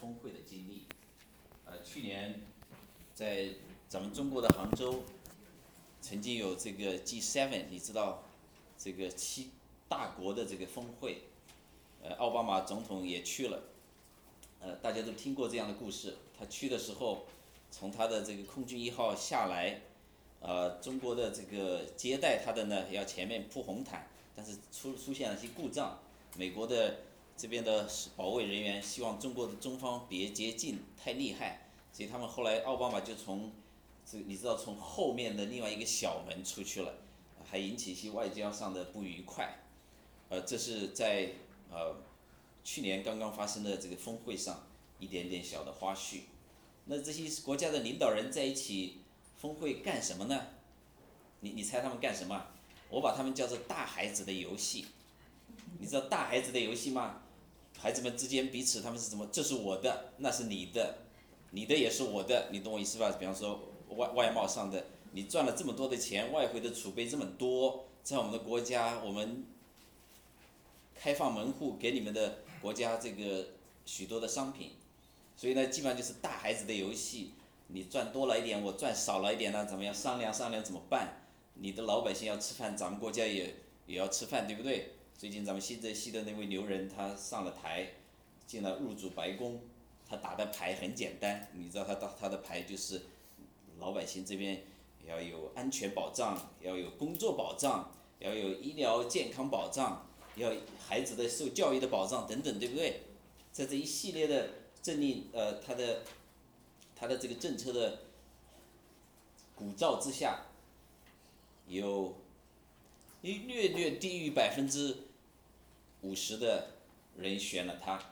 峰会的经历。去年在咱们中国的杭州，曾经有这个 G7，你知道这个7大国的这个峰会，奥巴马总统也去了，大家都听过这样的故事。他去的时候，从他的这个空军1号下来，中国的这个接待他的呢，要前面铺红毯，但是出现了一些故障，美国的这边的保卫人员希望中国的中方别接近，太厉害，所以他们后来奥巴马就从你知道从后面的另外一个小门出去了，还引起一些外交上的不愉快。这是在去年刚刚发生的这个峰会上一点点小的花絮。那这些国家的领导人在一起峰会干什么呢？你猜他们干什么？我把他们叫做大孩子的游戏。你知道大孩子的游戏吗？孩子们之间彼此他们是怎么？这是我的，那是你的，你的也是我的，你懂我意思吧？比方说外贸上的，你赚了这么多的钱，外汇的储备这么多，在我们的国家，我们开放门户给你们的国家这个许多的商品，所以呢，基本上就是大孩子的游戏。你赚多了一点，我赚少了一点呢，怎么样商量商量怎么办？你的老百姓要吃饭，咱们国家也要吃饭，对不对？最近咱们新泽西的那位牛人，他上了台，入主白宫，他打的牌很简单，你知道他的牌就是老百姓这边要有安全保障，要有工作保障，要有医疗健康保障，要孩子的受教育的保障等等，对不对？在这一系列的政令他的这个政策的鼓噪之下，有略低于50%的人选了他，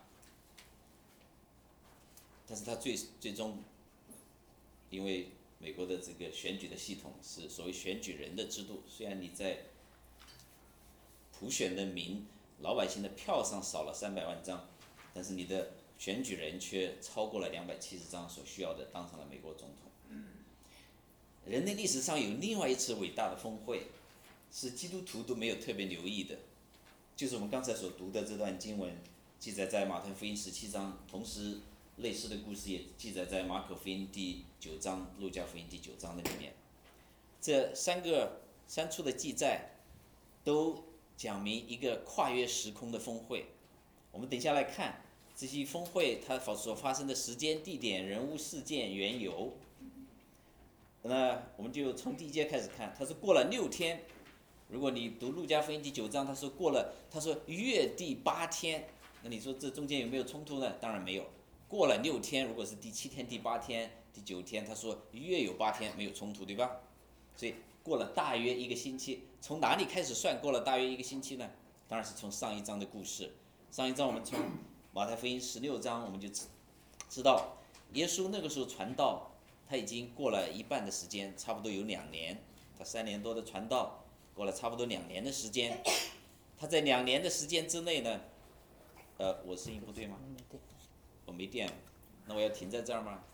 但是他最终，因为美国的这个选举的系统是所谓选举人的制度，虽然你在普选的老百姓的票上少了300万张，但是你的选举人却超过了270张所需要的，当上了美国总统。人类历史上有另外一次伟大的峰会，是基督徒都没有特别留意的，就是我们刚才所读的这段经文，记载在马太福音17章，同时类似的故事也记载在马可福音第9章、路加福音第9章的里面。这三处的记载都讲明一个跨越时空的峰会。我们等一下来看这些峰会它所发生的时间、地点、人物、事件、缘由。那我们就从第一节开始看，他说过了6天。如果你读路加福音第9章，他说月第8天，那你说这中间有没有冲突呢？当然没有。过了6天，如果是第7天、第8天、第9天，他说月有8天，没有冲突，对吧？所以过了大约1个星期，从哪里开始算过了大约1个星期呢？当然是从上一章的故事。上一章我们从马太福音16章，我们就知道耶稣那个时候传道，他已经过了一半的时间，差不多有2年。他3年多的传道，过了差不多2年的时间。他在2年的时间之内呢，我声音不对吗？我没电了，那我要停在这儿吗？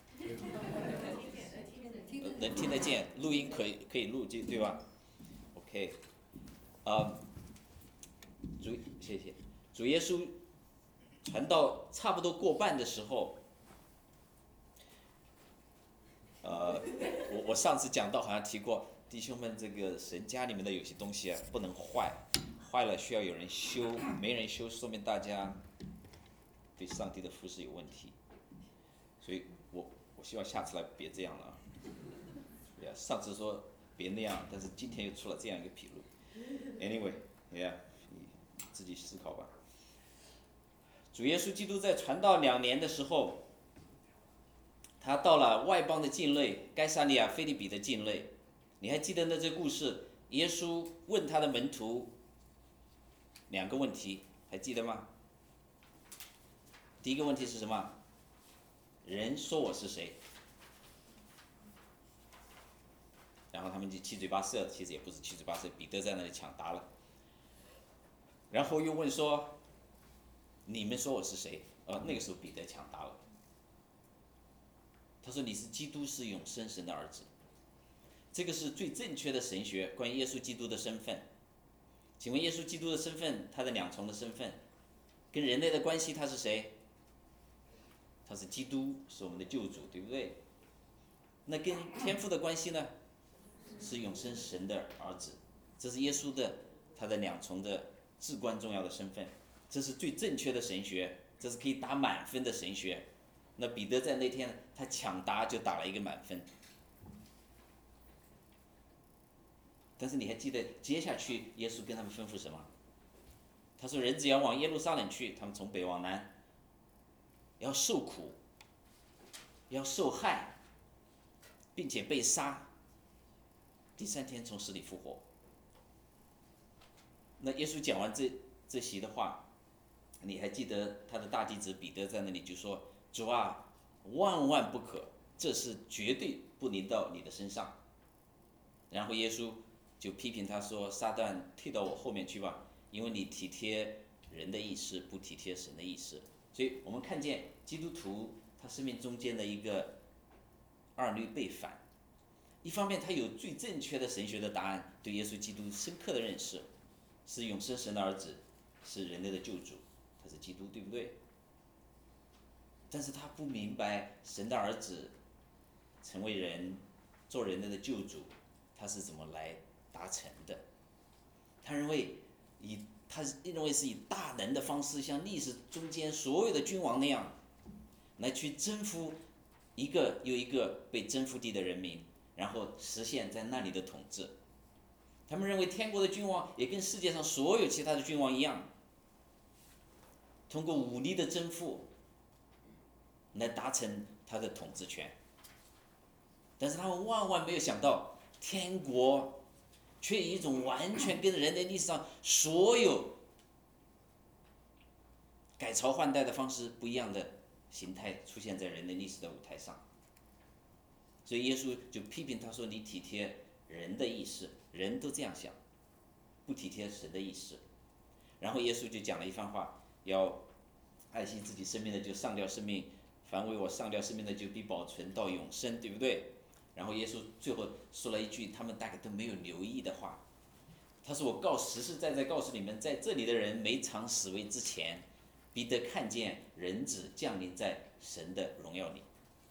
能听得见，录音可以录，对吧 ？OK， 谢谢。主耶稣传到差不多过半的时候，我上次讲到好像提过，弟兄们，这个神家里面的有些东西啊不能坏，坏了需要有人修，没人修，说明大家对上帝的服侍有问题。所以我希望下次来别这样了啊。上次说别那样，但是今天又出了这样一个纰漏。Anyway， 你自己思考吧。主耶稣基督在传道2年的时候，他到了外邦的境内，该撒利亚腓立比的境内。你还记得那这故事？耶稣问他的门徒2个问题，还记得吗？第一个问题是什么？人说我是谁？然后他们就七嘴八舌，其实也不是七嘴八舌，彼得在那里抢答了。然后又问说，你们说我是谁？那个时候彼得抢答了，他说你是基督，是永生神的儿子。这个是最正确的神学，关于耶稣基督的身份。请问耶稣基督的身份，他的2重的身份，跟人类的关系他是谁？他他是基督，是我们的救主，对不对？那跟天父的关系呢？是永生神的儿子，这是耶稣的他的两重的至关重要的身份，这是最正确的神学，这是可以打满分的神学。那彼得在那天他抢答就打了一个满分。但是你还记得接下去耶稣跟他们吩咐什么？他说人只要往耶路撒冷去，他们从北往南，要受苦，要受害，并且被杀，第3天从死里复活。那耶稣讲完这席的话，你还记得他的大弟子彼得在那里就说：“主啊，万万不可，这事绝对不临到你的身上。”然后耶稣就批评他说：“撒旦，退到我后面去吧，因为你体贴人的意思，不体贴神的意思。”所以我们看见基督徒他生命中间的一个二律背反，一方面他有最正确的神学的答案，对耶稣基督深刻的认识，是永生神的儿子，是人类的救主，他是基督，对不对？但是他不明白神的儿子成为人，做人类的救主，他是怎么来达成的。他认为是以大能的方式，像历史中间所有的君王那样，来去征服一个又一个被征服地的人民，然后实现在那里的统治。他们认为天国的君王也跟世界上所有其他的君王一样，通过武力的征服来达成他的统治权。但是他们万万没有想到，天国却以一种完全跟人类历史上所有改朝换代的方式不一样的形态出现在人类历史的舞台上。所以耶稣就批评他说：“你体贴人的意识，人都这样想，不体贴神的意识。”然后耶稣就讲了一番话：要爱惜自己生命的就上吊生命，凡为我上吊生命的就必保存到永生，对不对？然后耶稣最后说了一句他们大概都没有留意的话，他说：“我实实在在告诉你们，在这里的人没尝死味之前，必得看见人子降临在神的荣耀里。”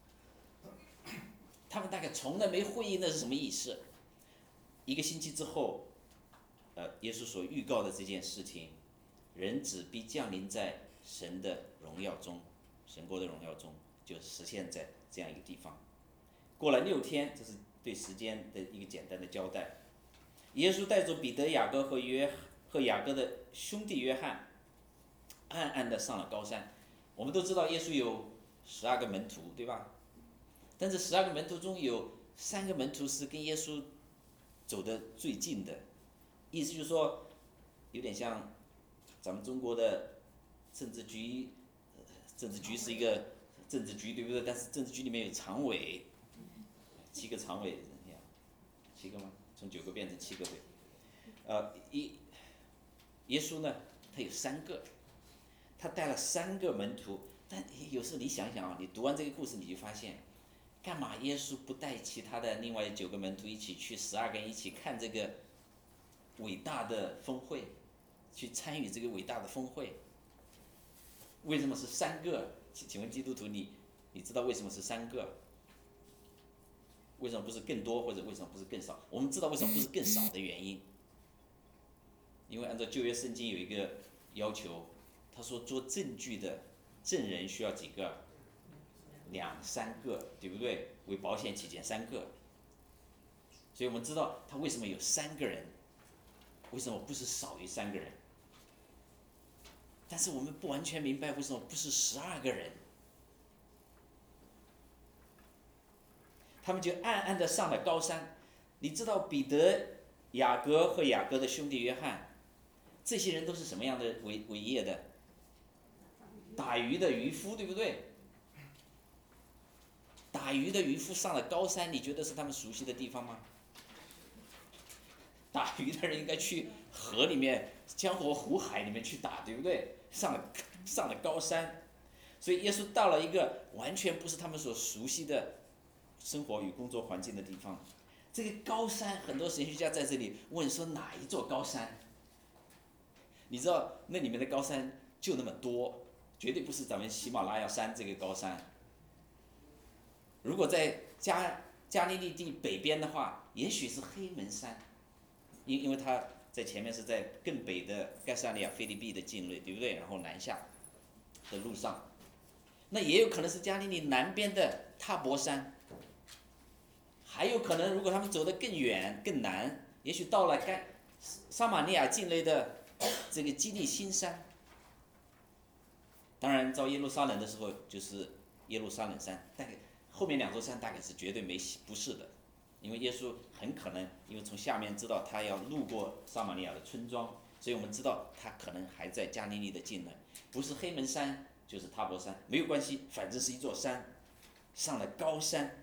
他们大概从来没会意那是什么意思。1个星期之后，耶稣所预告的这件事情，人子必降临在神的荣耀中，神国的荣耀中，就实现在这样一个地方。过了6天，这是对时间的一个简单的交代。耶稣带着彼得、雅各和雅各的兄弟约翰，暗暗地上了高山。我们都知道耶稣有12个门徒，对吧？但是12个门徒中有3个门徒是跟耶稣走得最近的，意思就是说，有点像咱们中国的政治局，政治局是一个政治局，对不对？但是政治局里面有常委，7个常委，7个吗？从9个变成7个，对。耶稣呢，他有3个，他带了3个门徒。但有时候你想想啊，你读完这个故事，你就发现，干嘛耶稣不带其他的另外9个门徒一起去12个人一起看这个伟大的峰会，去参与这个伟大的峰会？为什么是3个？请问基督徒你知道为什么是3个？为什么不是更多，或者为什么不是更少？我们知道为什么不是更少的原因，因为按照旧约圣经有一个要求，他说做证据的证人需要几个？2、3个，对不对？为保险起见3个。所以我们知道他为什么有3个人，为什么不是少于3个人？但是我们不完全明白为什么不是12个人。他们就暗暗地上了高山。你知道彼得、雅各和雅各的兄弟约翰，这些人都是什么样的为业的？打鱼的渔夫，对不对？打鱼的渔夫上了高山，你觉得是他们熟悉的地方吗？打鱼的人应该去河里面、江河湖海里面去打，对不对？上了高山，所以耶稣到了一个完全不是他们所熟悉的生活与工作环境的地方。这个高山，很多神学家在这里问说哪一座高山？你知道那里面的高山就那么多，绝对不是咱们喜马拉雅山这个高山， 如果在加利利地北边的话，也许是黑门山，因为它在前面是在更北的盖萨利亚菲利比的境内，对不对？然后南下的路上，那也有可能是加利利南边的塔博山，还有可能如果他们走得更远更南，也许到了撒玛利亚境内的这个基利新山。当然，到耶路撒冷的时候就是耶路撒冷山，大概后面2座山大概是绝对不是的，因为耶稣很可能因为从下面知道他要路过撒玛利亚的村庄，所以我们知道他可能还在加利利的境内，不是黑门山就是塔博山，没有关系，反正是一座山，上了高山。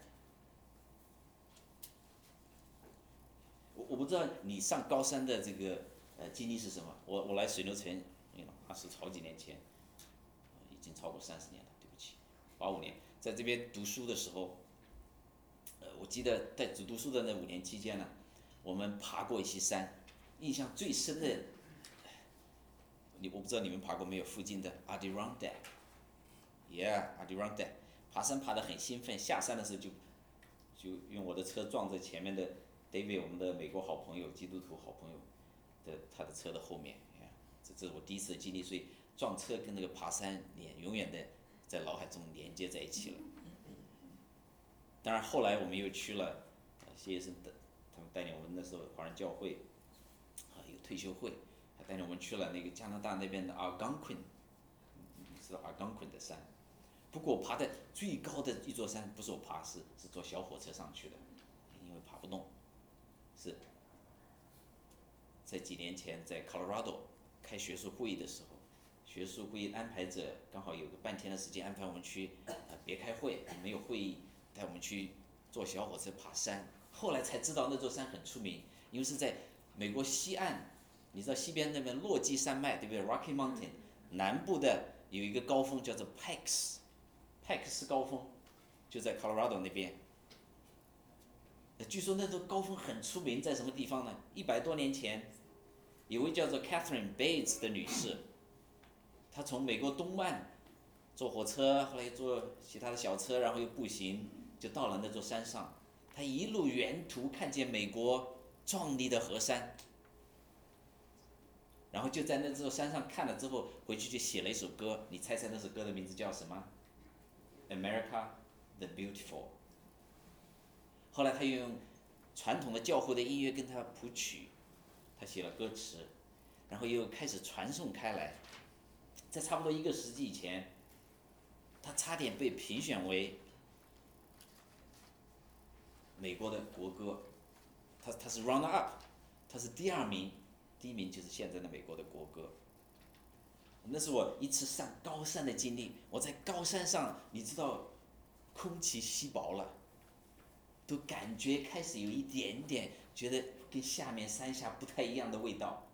我不知道你上高山的这个经历是什么，我来水牛城，20好几年前。已经超过30年了，对不起，85年，在这边读书的时候，我记得在读书的那5年期间呢，我们爬过一些山，印象最深的，我不知道你们爬过没有，附近的 Adirondack， 爬山爬得很兴奋，下山的时候就用我的车撞在前面的 David， 我们的美国好朋友，基督徒好朋友他的车的后面，这是我第一次经历，所以撞车跟那个爬山永远的在脑海中连接在一起了。当然后来我们又去了谢医生他们带领我们，那时候华人教会有退休会，他带领我们去了那个加拿大那边的Algonquin，是Algonquin的山。不过我爬的最高的一座山不是我爬，是坐小火车上去的，因为爬不动。是在几年前在 Colorado 开学术会议的时候，学术会议安排者刚好有个半天的时间安排我们去别开会，没有会议，带我们去坐小火车爬山。后来才知道那座山很出名，因为是在美国西岸，你知道西边那边落基山脉对不对 ？Rocky Mountain 南部的有一个高峰叫做 Pikes 高峰，就在 Colorado 那边。据说那座高峰很出名，在什么地方呢？100多年前，有位叫做 Catherine Bates 的女士，她从美国东岸坐火车，后来又坐其他的小车，然后又步行，就到了那座山上。她一路沿途看见美国壮丽的河山，然后就在那座山上看了之后，回去就写了一首歌。你猜猜那首歌的名字叫什么 ？America the Beautiful。后来他又用传统的教会的音乐跟他谱曲，他写了歌词，然后又开始传颂开来。在差不多1个世纪以前，他差点被评选为美国的国歌。他是 runner up， 他是第2名，第1名就是现在的美国的国歌。那是我一次上高山的经历。我在高山上，你知道，空气稀薄了。都感觉开始有一点点觉得跟下面山下不太一样的味道，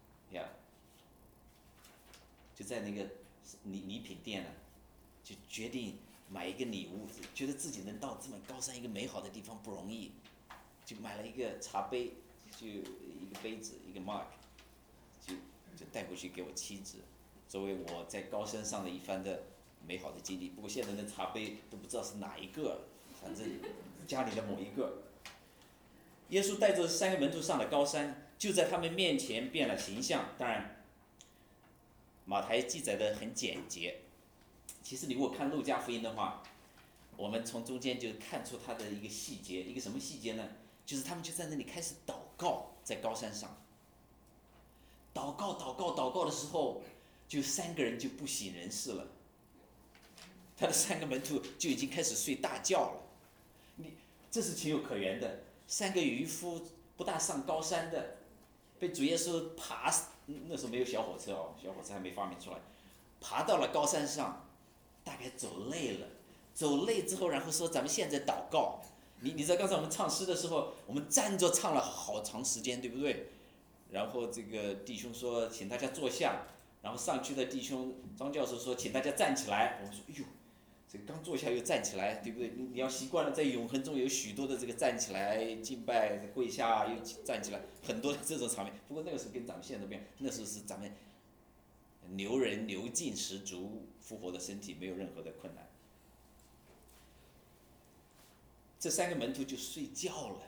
就在那个礼品店呢，就决定买一个礼物，觉得自己能到这么高山一个美好的地方不容易，就买了一个茶杯，就一个杯子一个 mug， 就带回去给我妻子，作为我在高山上的一番的美好的经历。不过现在那茶杯都不知道是哪一个，反正家里的某一个。耶稣带着3个门徒上了高山，就在他们面前变了形象。当然，马太记载的很简洁。其实你如果看路加福音的话，我们从中间就看出他的一个细节，一个什么细节呢？就是他们就在那里开始祷告，在高山上。祷告的时候，就3个人就不省人事了。他的3个门徒就已经开始睡大觉了。这是情有可原的。3个渔夫不大上高山的，被主耶稣那时候没有小火车哦，小火车还没发明出来，爬到了高山上，大概走累了，走累之后，然后说咱们现在祷告。你知道刚才我们唱诗的时候，我们站着唱了好长时间，对不对？然后这个弟兄说请大家坐下，然后上去的弟兄张教授说请大家站起来，我们说哎呦。这个刚坐下又站起来，对不对？你要习惯了，在永恒中有许多的这个站起来敬拜、跪下又站起来，很多的这种场面。不过那个时候跟咱们现在不一样，那时候是咱们牛劲十足，复活的身体没有任何的困难。 这3个门徒就睡觉了。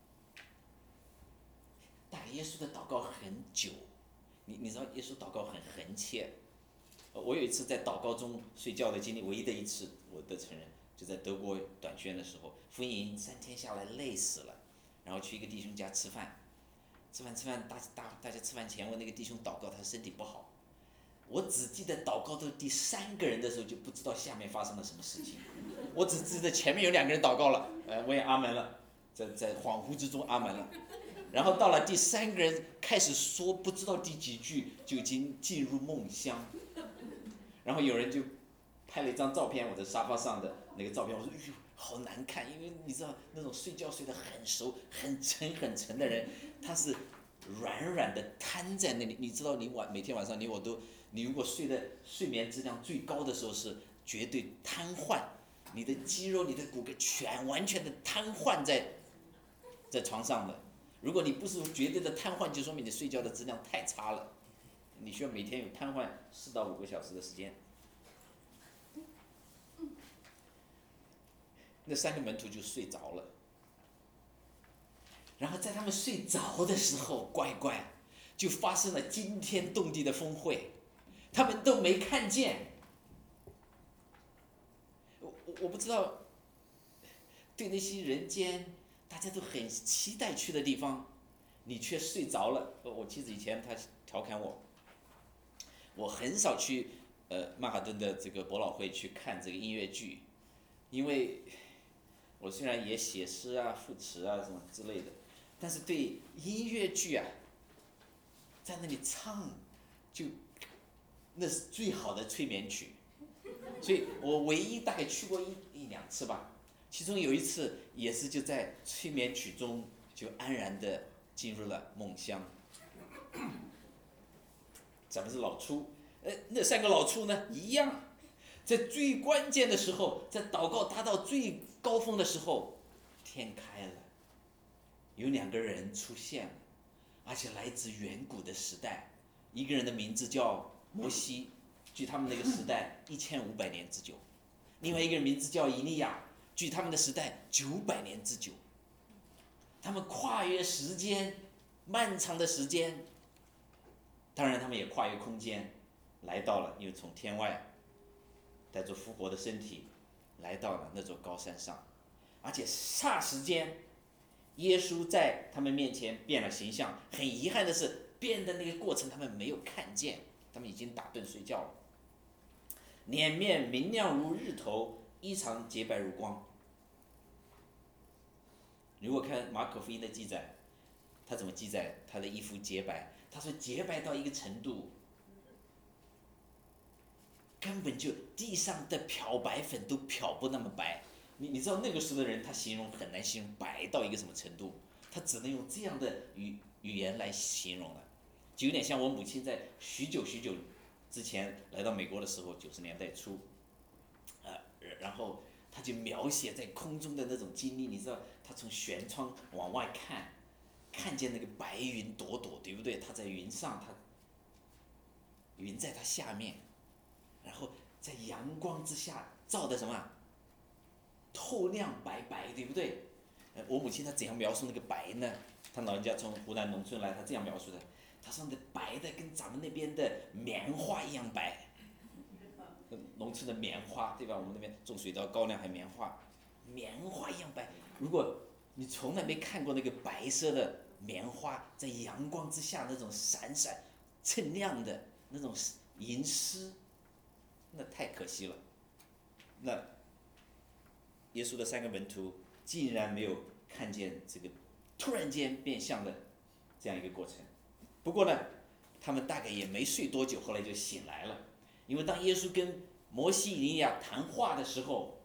大概耶稣的祷告很久，你知道耶稣祷告很横切。我有一次在祷告中睡觉的经历，唯一的一次，我得承认，就在德国短宣的时候，福音营3天下来累死了，然后去一个弟兄家吃饭，大家吃饭前问那个弟兄祷告，他身体不好。我只记得祷告到第3个人的时候，就不知道下面发生了什么事情。我只记得前面有2个人祷告了，我也阿门了，在恍惚之中阿门了。然后到了第3个人开始说，不知道第几句就已经进入梦乡。然后有人就拍了一张照片，我在沙发上的那个照片，我说哎呦好难看，因为你知道那种睡觉睡得很熟、很沉的人，他是软的瘫在那里。你知道每天晚上你如果睡眠质量最高的时候是绝对瘫痪，你的肌肉、你的骨骼完全的瘫痪在床上的。如果你不是绝对的瘫痪，就说明你睡觉的质量太差了。你需要每天有瘫痪4到5个小时的时间。那3个门徒就睡着了，然后在他们睡着的时候，乖，就发生了惊天动地的峰会，他们都没看见。我不知道，对那些人间大家都很期待去的地方，你却睡着了。我妻子以前她调侃我很少去曼哈顿的这个百老汇去看这个音乐剧，因为我虽然也写诗啊、赋词啊什么之类的，但是对音乐剧啊，在那里唱，那是最好的催眠曲。所以我唯一大概去过一两次吧，其中有一次也是就在催眠曲中就安然的进入了梦乡。咱们是老粗，那3个老粗呢一样，在最关键的时候，在祷告达到最高峰的时候，天开了，有2个人出现了，而且来自远古的时代。一个人的名字叫摩西，距他们那个时代1500年之久；另外一个人名字叫以利亚，距他们的时代900年之久。他们跨越时间，漫长的时间，当然他们也跨越空间，来到了，因为从天外带着复活的身体来到了那座高山上，而且霎时间，耶稣在他们面前变了形象。很遗憾的是，变的那个过程他们没有看见，他们已经打盹睡觉了。脸面明亮如日头，衣裳洁白如光。如果看马可福音的记载，他怎么记载他的衣服洁白？他说洁白到一个程度，根本就地上的漂白粉都漂不那么白。你知道那个时候的人，他形容很难形容白到一个什么程度，他只能用这样的语言来形容了，就有点像我母亲在许久之前来到美国的时候，90年代初，然后他就描写在空中的那种经历。你知道，他从舷窗往外看见那个白云朵朵，对不对？他在云上，云在他下面，然后在阳光之下照的什么？透亮白，对不对？我母亲她怎样描述那个白呢？她老人家从湖南农村来，她这样描述的。她说那白的跟咱们那边的棉花一样白，农村的棉花，对吧？我们那边种水稻、高粱还棉花一样白。如果你从来没看过那个白色的棉花在阳光之下那种闪闪锃亮的那种银丝，那太可惜了。那耶稣的3个门徒竟然没有看见这个突然间变相的这样一个过程。不过呢，他们大概也没睡多久，后来就醒来了。因为当耶稣跟摩西、以利亚谈话的时候，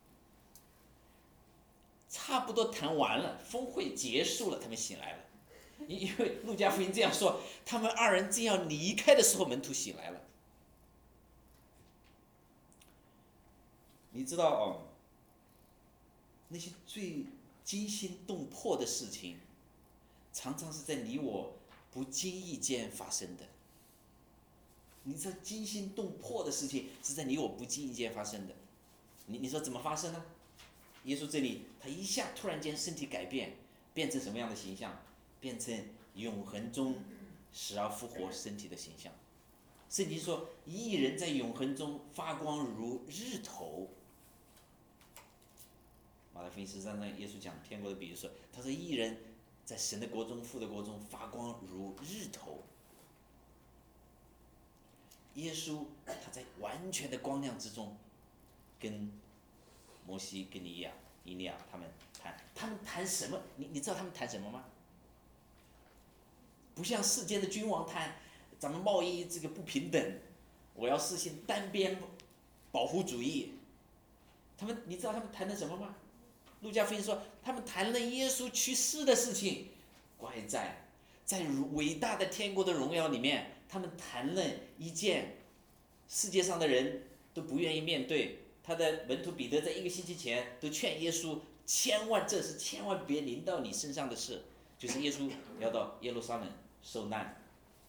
差不多谈完了，峰会结束了，他们醒来了。因为路加福音这样说，他们2人正要离开的时候，门徒醒来了。你知道哦，那些最惊心动魄的事情，常常是在你我不经意间发生的。你知道惊心动魄的事情是在你我不经意间发生的。你说怎么发生呢？ 耶稣这里他一下突然间身体改变，变成什么样的形象？变成永恒中死而复活身体的形象。圣经说，义人在永恒中发光如日头。马太福音13章，耶稣讲天国的比喻说，他说义人在神的国中、父的国中发光如日头。耶稣他在完全的光亮之中，跟摩西、跟以利亚他们谈什么？你知道他们谈什么吗？不像世间的君王谈咱们贸易这个不平等，我要实行单边保护主义。你知道他们谈的什么吗？路加福音说，他们谈了耶稣去世的事情。怪在伟大的天国的荣耀里面，他们谈了一件世界上的人都不愿意面对。他的门徒彼得在1个星期前都劝耶稣，这是千万别临到你身上的事，就是耶稣要到耶路撒冷受难，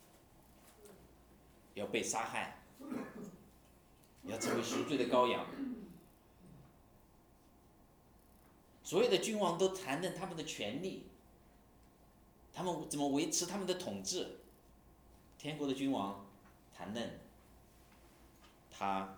要被杀害，要成为赎罪的羔羊。所有的君王都谈论他们的权利，他们怎么维持他们的统治。天国的君王谈论他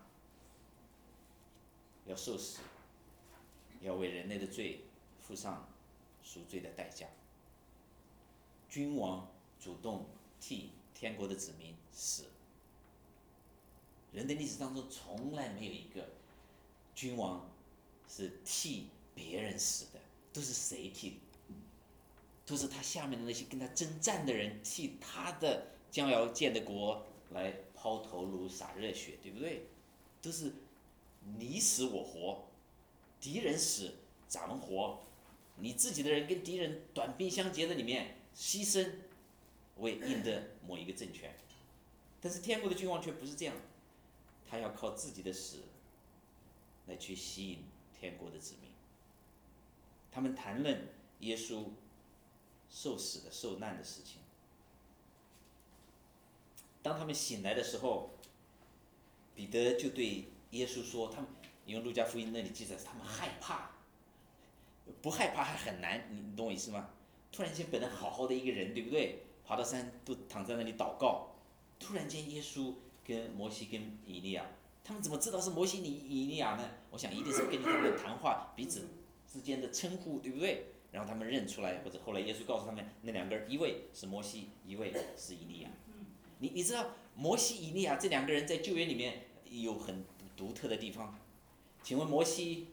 要受死，要为人类的罪付上赎罪的代价。君王主动替天国的子民死。人的历史当中从来没有一个君王是替别人死的，都是谁替？都是他下面的那些跟他征战的人替他的将要建的国来抛头颅洒热血，对不对？都是你死我活，敌人死咱们活，你自己的人跟敌人短兵相接的里面牺牲，为赢得某一个政权。但是天国的君王却不是这样，他要靠自己的死来去吸引天国的子民。他们谈论耶稣受死的受难的事情。当他们醒来的时候，彼得就对耶稣说，他们因为路加福音那里记载他们害怕，不害怕还很难，你懂我意思吗？突然间本来好好的一个人，对不对？爬到山都躺在那里祷告，突然间耶稣跟摩西跟以利亚，他们怎么知道是摩西以利亚呢？我想一定是根据他们的谈话，彼此之间的称呼，对不对？然后他们认出来，或者后来耶稣告诉他们，那2个人，一位是摩西，一位是以利亚。你知道摩西、以利亚这2个人在旧约里面有很独特的地方。请问摩西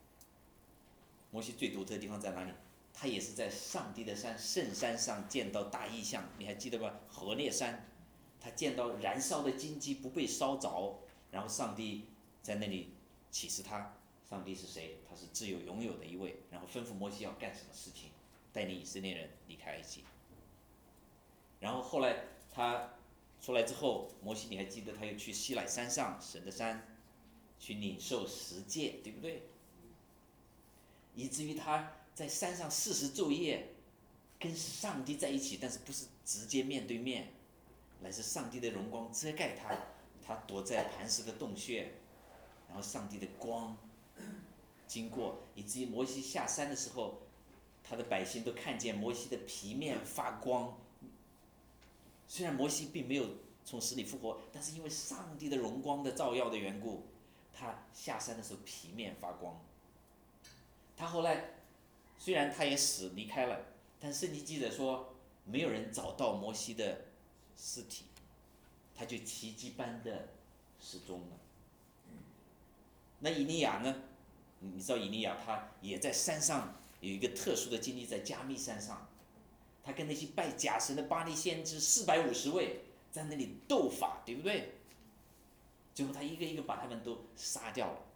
最独特的地方在哪里？他也是在上帝的山圣山上见到大异象，你还记得吧？何烈山，他见到燃烧的荆棘不被烧着，然后上帝在那里启示他，上帝是谁？他是自有永有的一位，然后吩咐摩西要干什么事情，带领以色列人离开埃及。然后后来他出来之后，摩西你还记得他又去西乃山上神的山去领受十诫，对不对？以至于他在山上40昼夜跟上帝在一起，但是不是直接面对面，乃是上帝的荣光遮盖他，他躲在磐石的洞穴，然后上帝的光经过，以至于摩西下山的时候，他的百姓都看见摩西的皮面发光。虽然摩西并没有从死里复活，但是因为上帝的荣光的照耀的缘故，他下山的时候皮面发光。他后来虽然他也死离开了，但圣经记载说没有人找到摩西的尸体，他就奇迹般的失踪了。那以利亚呢？你知道以利亚他也在山上有一个特殊的经历，在加密山上，他跟那些拜假神的巴力先知450位在那里斗法，对不对？最后他一个一个把他们都杀掉了。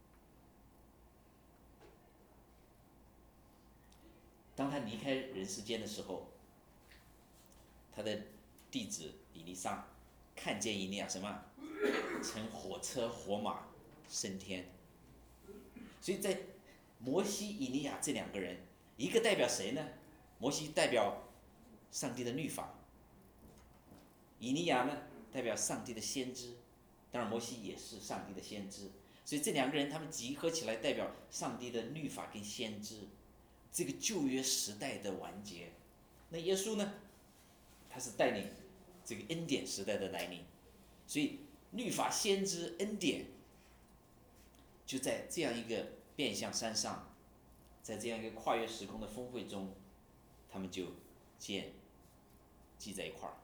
当他离开人世间的时候，他的弟子以利沙看见以利亚什么？乘火车火马升天。所以在摩西、以利亚这2个人，一个代表谁呢？摩西代表上帝的律法，以利亚呢代表上帝的先知。当然摩西也是上帝的先知， 所以这两个人他们集合起来，代表上帝的律法跟先知，这个旧约时代的完结。那耶稣呢，他是带领这个恩典时代的来临，所以律法、先知、恩典，就在这样一个变相山上，在这样一个跨越时空的峰会中，他们就记在一块儿。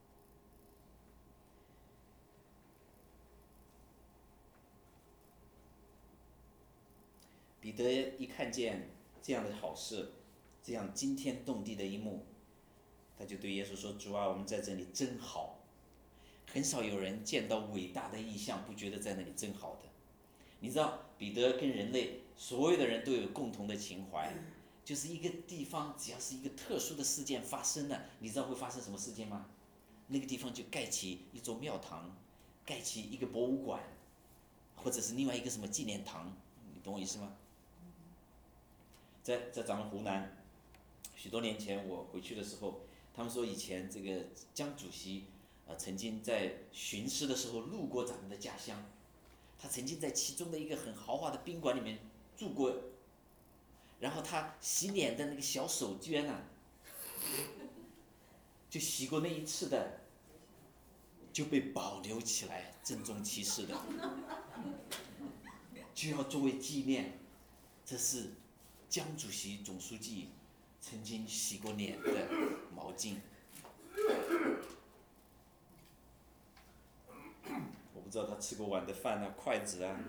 彼得一看见这样的好事，这样惊天动地的一幕，他就对耶稣说：“主啊，我们在这里真好。很少有人见到伟大的意象，不觉得在那里真好的。你知道，彼得跟人类所有的人都有共同的情怀，就是一个地方只要是一个特殊的事件发生了，你知道会发生什么事件吗？那个地方就盖起一座庙堂，盖起一个博物馆，或者是另外一个什么纪念堂，你懂我意思吗？在咱们湖南，许多年前我回去的时候，他们说以前这个江主席曾经在巡视的时候路过咱们的家乡，他曾经在其中的一个很豪华的宾馆里面住过，然后他洗脸的那个小手绢啊，就洗过那一次的，就被保留起来，郑重其事的，就要作为纪念。这是江主席总书记曾经洗过脸的毛巾。我不知道他吃过碗的饭啊、筷子啊，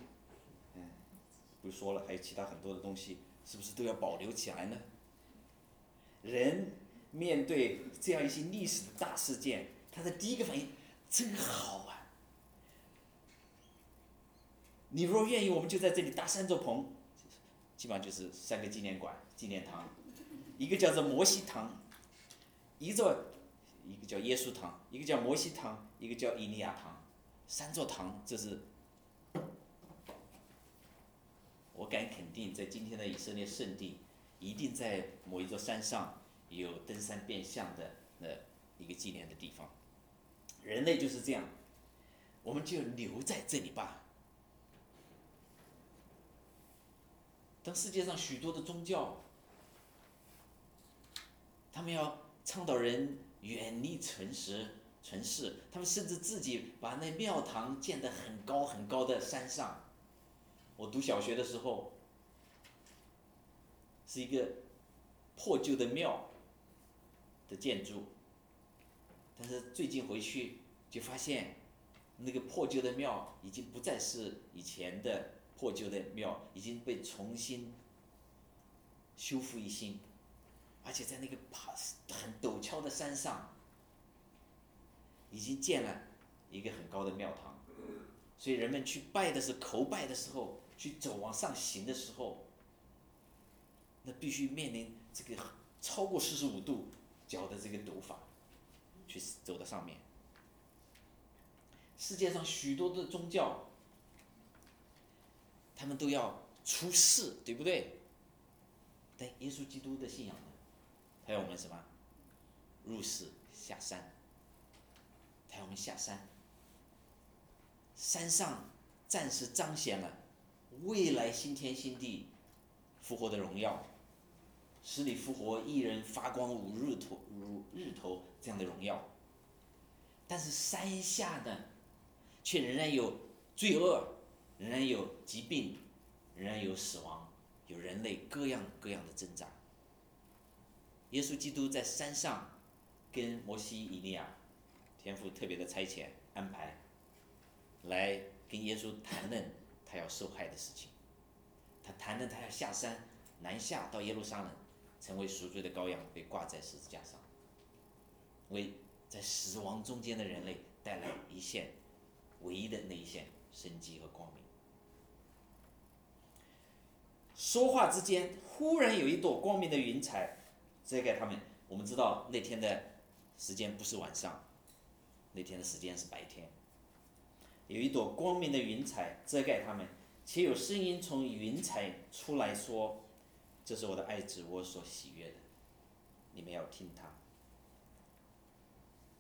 不说了，还有其他很多的东西，是不是都要保留起来呢？人面对这样一些历史的大事件，他的第一个反应真好啊！你若愿意，我们就在这里搭3座棚，基本上就是3个纪念馆、纪念堂，一个叫做摩西堂，一个叫耶稣堂，一个叫摩西堂，一个叫以利亚堂，3座堂，这是我敢肯定，在今天的以色列圣地，一定在某一座山上有登山变相的一个纪念的地方。人类就是这样，我们就留在这里吧。当世界上许多的宗教，他们要倡导人远离城市，他们甚至自己把那庙堂建得很高很高的山上。我读小学的时候，是一个破旧的庙的建筑，但是最近回去就发现，那个破旧的庙已经不再是以前的破旧的庙，已经被重新修复一新，而且在那个很陡峭的山上，已经建了一个很高的庙堂，所以人们去拜的是叩拜的时候，去走往上行的时候，那必须面临这个超过45度角的这个陡法，去走到上面。世界上许多的宗教，他们都要出世，对不对？但耶稣基督的信仰呢，他要我们什么？入世下山，他要我们下山。山上暂时彰显了未来新天新地复活的荣耀，使你复活一人发光如日头这样的荣耀。但是山下呢，却仍然有罪恶，仍然有疾病，仍然有死亡，有人类各样各样的挣扎。耶稣基督在山上跟摩西、以利亚，天父特别的差遣安排，来跟耶稣谈论他要受害的事情。他谈论他要下山南下到耶路撒冷，成为赎罪的羔羊，被挂在十字架上，为在死亡中间的人类带来一线唯一的那一线生机和光明。说话之间，忽然有一朵光明的云彩遮盖他们。我们知道那天的时间不是晚上，那天的时间是白天。有一朵光明的云彩遮盖他们，且有声音从云彩出来说：“这是我的爱子，我所喜悦的，你们要听他。”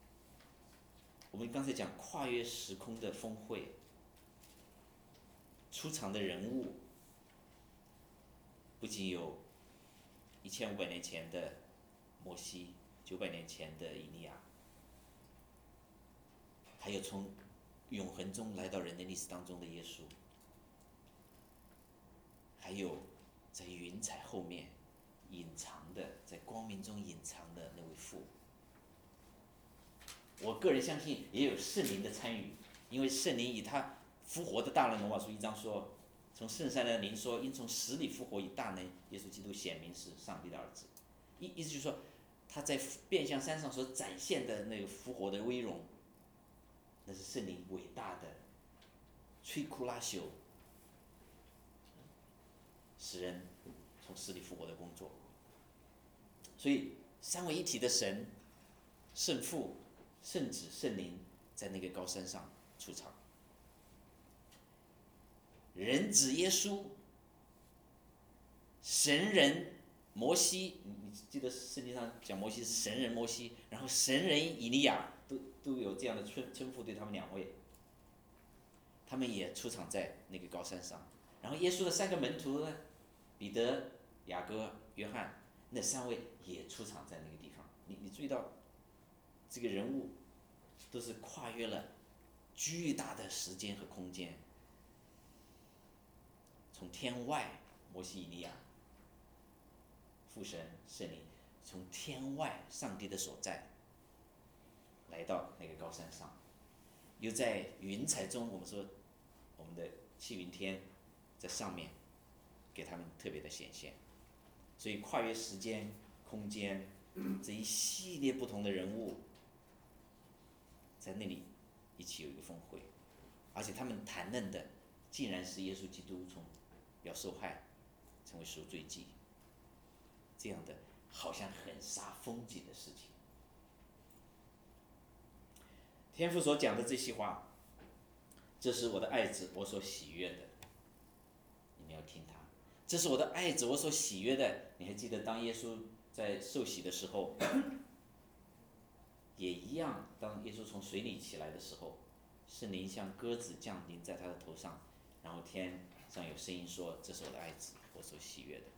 我们刚才讲跨越时空的峰会， 出场的人物不仅有1500年前的摩西，900年前的以利亚，还有从永恒中来到人类历史当中的耶稣，还有在云彩后面隐藏的，在光明中隐藏的那位父。我个人相信也有圣灵的参与，因为圣灵以他复活的大能，罗马书1章说，从圣山的灵说，因从死里复活以大能，耶稣基督显明是上帝的儿子。意思就是说，他在变相山上所展现的那个复活的威荣，那是圣灵伟大的摧枯拉朽，使人从死里复活的工作。所以三位一体的神，圣父、圣子、圣灵，在那个高山上出场。人子耶稣，神人摩西，你记得圣经上讲摩西是神人摩西，然后神人以利亚都有这样的称呼对他们2位，他们也出场在那个高山上。然后耶稣的3个门徒呢，彼得、雅各、约翰，那3位也出场在那个地方。你注意到这个人物都是跨越了巨大的时间和空间，从天外摩西以利亚，父神圣灵从天外上帝的所在来到那个高山上，又在云彩中，我们说我们的气云天在上面给他们特别的显现。所以跨越时间空间这一系列不同的人物在那里一起有一个峰会，而且他们谈论的竟然是耶稣基督从要受害成为赎罪祭这样的好像很煞风景的事情。天父所讲的这些话，这是我的爱子，我所喜悦的，你们要听他。这是我的爱子，我所喜悦的。你还记得当耶稣在受洗的时候，也一样，当耶稣从水里起来的时候，圣灵像鸽子降临在他的头上，然后天上有声音说，这是我的爱子，我所喜悦的。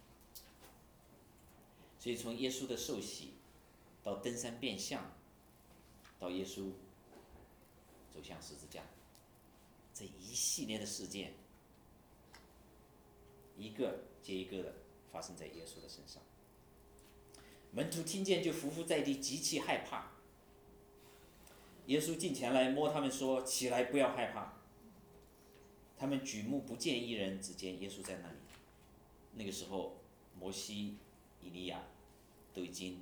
所以从耶稣的受洗到登山变相，到耶稣走向十字架，这一系列的事件，一个接一个的发生在耶稣的身上。门徒听见就伏伏在地，极其害怕。耶稣近前来摸他们说，起来，不要害怕。他们举目不见一人，只见耶稣在那里。那个时候摩西、以利亚都已经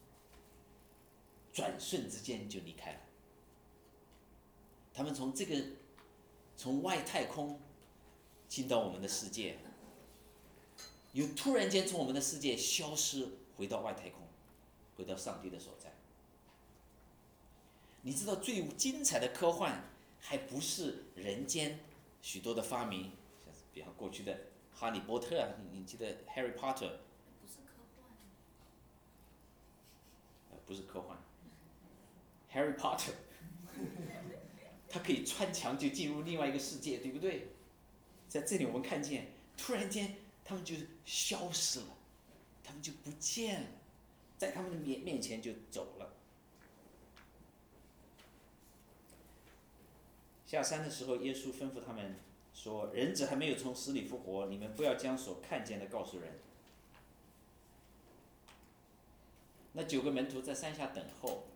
转瞬之间就离开了。他们从外太空进到我们的世界，又突然间从我们的世界消失，回到外太空，回到上帝的所在。你知道最精彩的科幻还不是人间许多的发明，像比方过去的哈利波特啊，你记得 Harry Potter？ 不是科幻。 不是科幻 ，Harry Potter， 他可以穿墙就进入另外一个世界，对不对？在这里我们看见，突然间他们就消失了，他们就不见了，在他们的面前就走了。下山的时候，耶稣吩咐他们说：“人子还没有从死里复活，你们不要将所看见的告诉人。”那9个门徒在山下等候。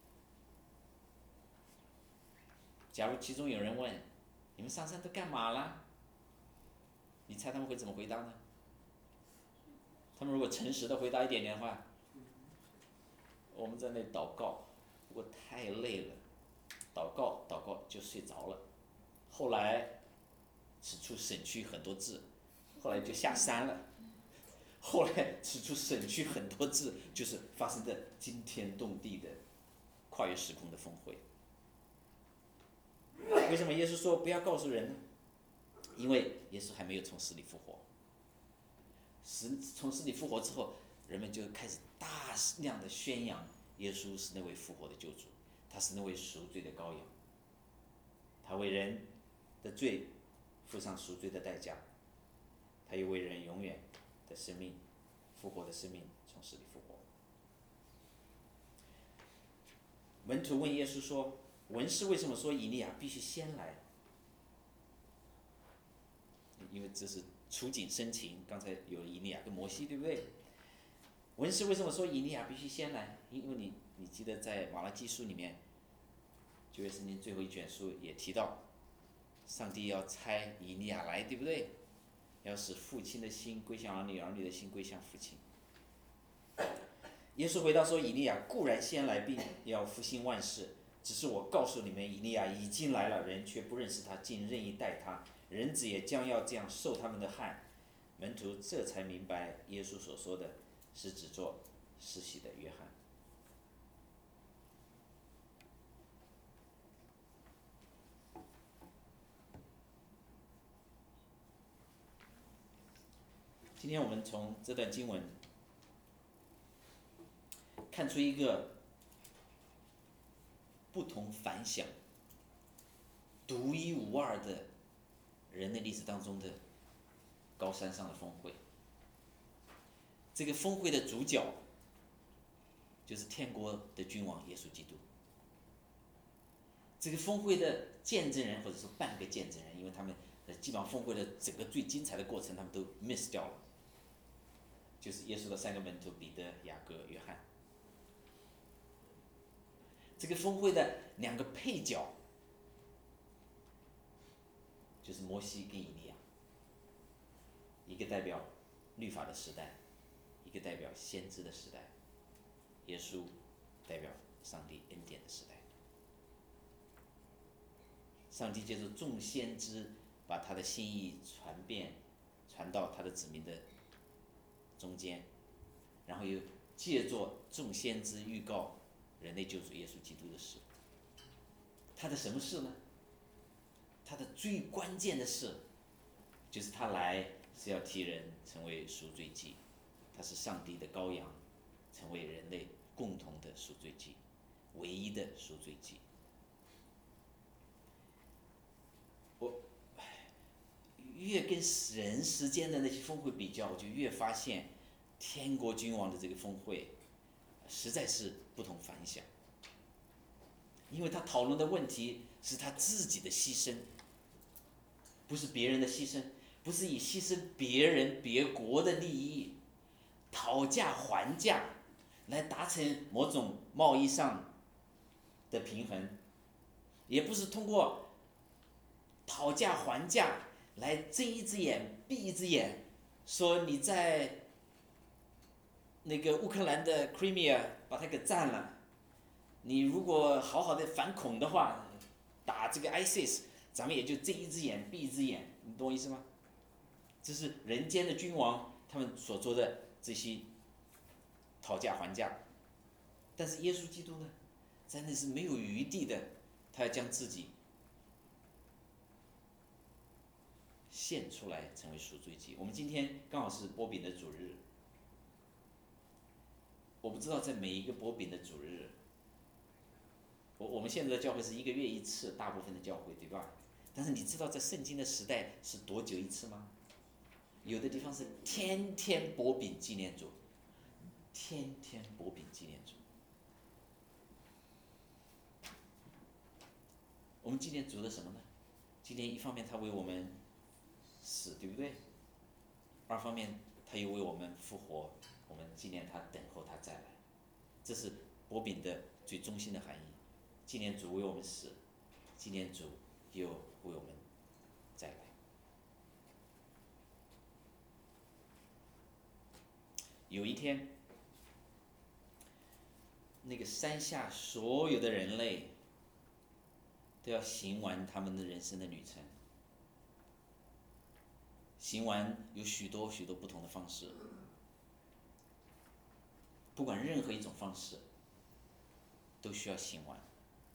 假如其中有人问：“你们上山都干嘛了？”你猜他们会怎么回答呢？他们如果诚实的回答一点点的话，我们在那里祷告，不过太累了，祷告就睡着了。后来此处省去很多字，后来就下山了。后来此处省去很多字，就是发生的惊天动地的跨越时空的峰会。为什么耶稣说不要告诉人呢？因为耶稣还没有从死里复活。从死里复活之后，人们就开始大量的宣扬耶稣是那位复活的救主，他是那位赎罪的羔羊，他为人的罪付上赎罪的代价，他又为人永远的生命、复活的生命从死里复活。门徒问耶稣说：“文士为什么说以利亚必须先来？”因为这是触景生情，刚才有以利亚跟摩西，对不对？文士为什么说以利亚必须先来？因为你记得在马拉基书里面，旧约圣经最后一卷书也提到，上帝要差以利亚来，对不对？要使父亲的心归向儿女，儿女的心归向父亲。耶稣回答说：“以利亚固然先来，并要复兴万事，只是我告诉你们，以利亚已经来了，人却不认识他，竟任意待他。人子也将要这样受他们的害。”门徒这才明白，耶稣所说的是指做施洗的约翰。今天我们从这段经文看出一个不同凡响、独一无二的人类历史当中的高山上的峰会。这个峰会的主角就是天国的君王耶稣基督。这个峰会的见证人，或者说半个见证人，因为他们基本上峰会的整个最精彩的过程他们都 miss 掉了，就是耶稣的三个门徒彼得、雅各、约翰。这个峰会的两个配角就是摩西跟以利亚，一个代表律法的时代，一个代表先知的时代，耶稣代表上帝恩典的时代。上帝借助众先知把他的心意传到他的子民的中间，然后又借助众先知预告人类救主耶稣基督的事。他的什么事呢？他的最关键的事就是他来是要替人成为赎罪祭，他是上帝的羔羊，成为人类共同的赎罪祭，唯一的赎罪祭。我越跟人世间的那些峰会比较，我就越发现天国君王的这个峰会实在是不同凡响，因为他讨论的问题是他自己的牺牲，不是别人的牺牲，不是以牺牲别人别国的利益讨价还价来达成某种贸易上的平衡，也不是通过讨价还价来睁一只眼闭一只眼，说你在那个乌克兰的 Crimea 把它给占了，你如果好好的反恐的话，打这个 ISIS， 咱们也就睁一只眼闭一只眼，你懂我意思吗？这是人间的君王他们所做的这些讨价还价。但是耶稣基督呢，真的是没有余地的，他要将自己献出来成为赎罪祭。我们今天刚好是擘饼的主日，我不知道在每一个擘饼的主日，我们现在的教会是1个月1次，大部分的教会对吧？但是你知道在圣经的时代是多久一次吗？有的地方是天天擘饼纪念主，天天擘饼纪念主。我们纪念主的什么呢？纪念一方面他为我们死，对不对？二方面他又为我们复活，我们纪念他，等候他再来。这是擘饼的最中心的含义。纪念主为我们死，纪念主又为我们再来。有一天，那个山下所有的人类都要行完他们的人生的旅程，行完有许多许多不同的方式，不管任何一种方式，都需要行完，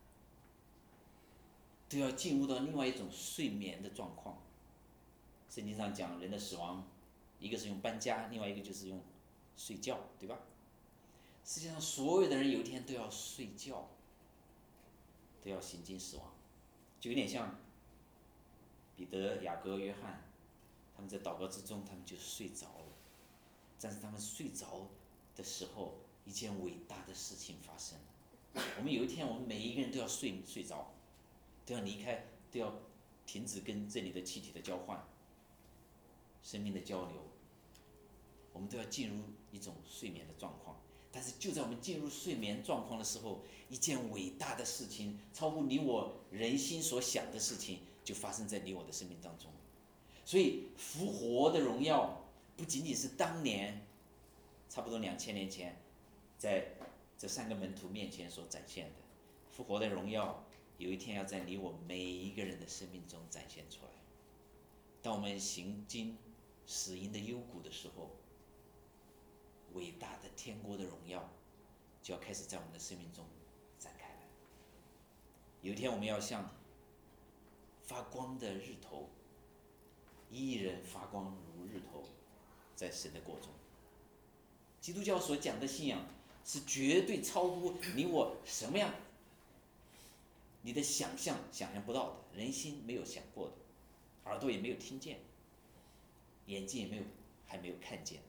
都要进入到另外一种睡眠的状况。圣经上讲人的死亡，一个是用搬家，另外一个就是用睡觉，对吧？世界上所有的人有一天都要睡觉，都要行经死亡，就有点像彼得、雅各、约翰，他们在祷告之中，他们就睡着了。但是他们睡着的时候，一件伟大的事情发生了。我们有一天，我们每一个人都要睡着，都要离开，都要停止跟这里的气体的交换，生命的交流，我们都要进入一种睡眠的状况。但是就在我们进入睡眠状况的时候，一件伟大的事情，超乎你我人心所想的事情，就发生在你我的生命当中。所以复活的荣耀不仅仅是当年差不多2000年前在这3个门徒面前所展现的，复活的荣耀有一天要在你我每一个人的生命中展现出来。当我们行经死荫的幽谷的时候，伟大的天国的荣耀就要开始在我们的生命中展开了。有一天我们要像发光的日头，一人发光如日头，在神的国中。基督教所讲的信仰是绝对超乎你我什么样你的想象不到的，人心没有想过的，耳朵也没有听见，眼睛也还没有看见的。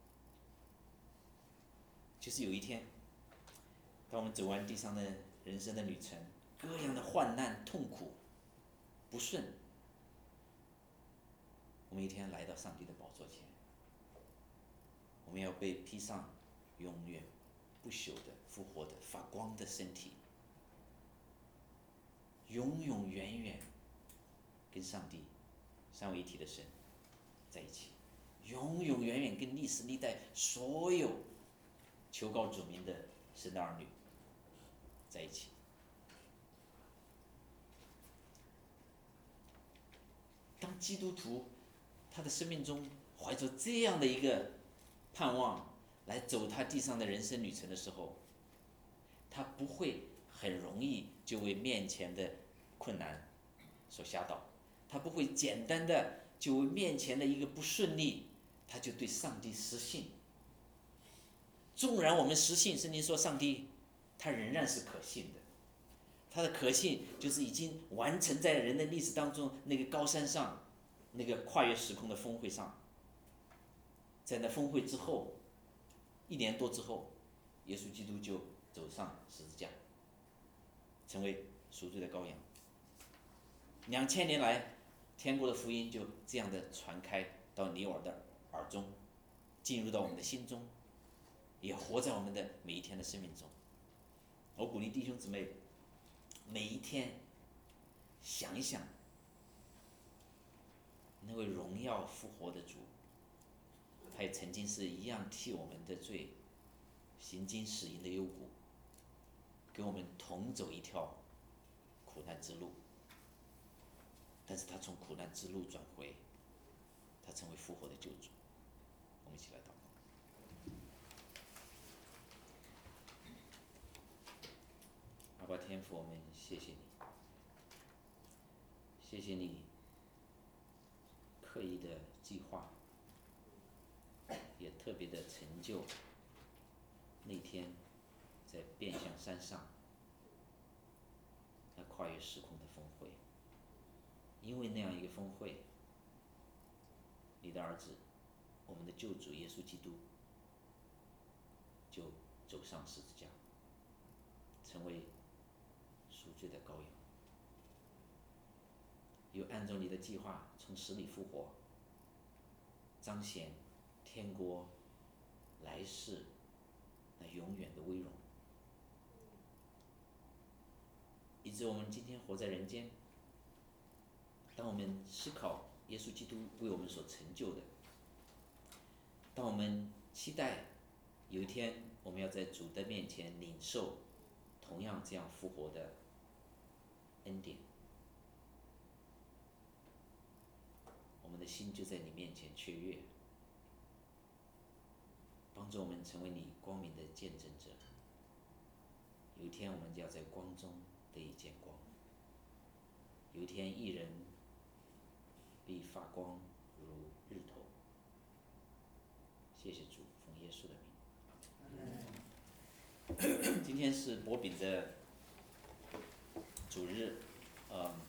就是有一天，当我们走完地上的人生的旅程，各样的患难、痛苦、不顺，我们一天来到上帝的宝座前，我们要被披上永远不朽的、复活的、发光的身体，永永远远跟上帝三位一体的神在一起，永永远远跟历史历代所有求告主名的神的儿女在一起。当基督徒他的生命中怀着这样的一个盼望来走他地上的人生旅程的时候，他不会很容易就为面前的困难所吓倒，他不会简单的就为面前的一个不顺利，他就对上帝失信。纵然我们失信，圣经说上帝他仍然是可信的，他的可信就是已经完成在人的历史当中那个高山上，那个跨越时空的峰会上。在那峰会之后1年多之后，耶稣基督就走上十字架，成为赎罪的羔羊。2000年来，天国的福音就这样的传开到你我的耳中，进入到我们的心中，也活在我们的每一天的生命中。我鼓励弟兄姊妹，每一天想一想那位荣耀复活的主，他也曾经是一样替我们的罪行经死荫的幽谷，跟我们同走一条苦难之路。但是他从苦难之路转回，他成为复活的救主。我们一起来祷告。阿爸天父，我们谢谢你，谢谢你刻意的计划，也特别的成就那天在变相山上那跨越时空的峰会。因为那样一个峰会，你的儿子，我们的救主耶稣基督就走上十字架，成为赎罪的羔羊，又按照你的计划从死里复活，彰显天国来世那永远的威荣，以致我们今天活在人间。当我们思考耶稣基督为我们所成就的，当我们期待有一天我们要在主的面前领受同样这样复活的恩典，我们的心就在你面前雀跃，帮助我们成为你光明的见证者。有一天我们就要在光中得以见光，有一天一人必发光如日头。谢谢主，奉耶稣的名。今天是薄饼的主日，